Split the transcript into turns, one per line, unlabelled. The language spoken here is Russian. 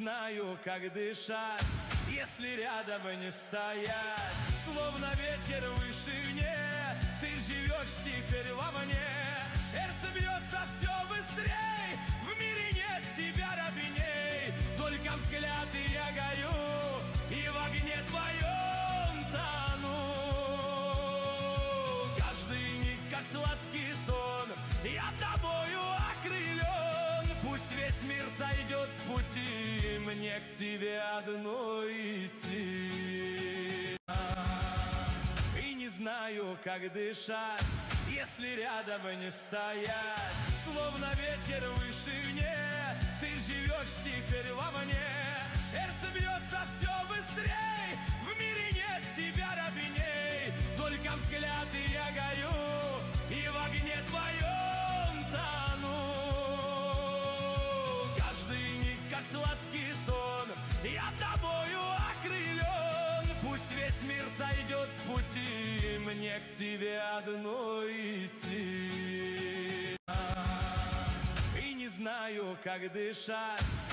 знаю, как дышать, если рядом не стоять. Словно ветер выше мне, ты живешь теперь во мне. Сердце бьется все быстрей, в мире нет тебя робиней. Только взгляд и я горю, и в огне твоем тону. Каждый миг, как сладкий сон, я тобою окрылен. Пусть весь мир сойдет с пути, мне к тебе одной идти. И не знаю, как дышать, если рядом не стоять. Словно ветер выше мне, ты живешь теперь во мне. Сердце бьется все быстрей, в мире нет тебя робиней. Только взгляд и я горю, и в огне твоем тону. Каждый миг, как сладкий сон, я тобою окрылен. Пусть весь мир сойдет с пути, мне к тебе одной идти. И не знаю, как дышать,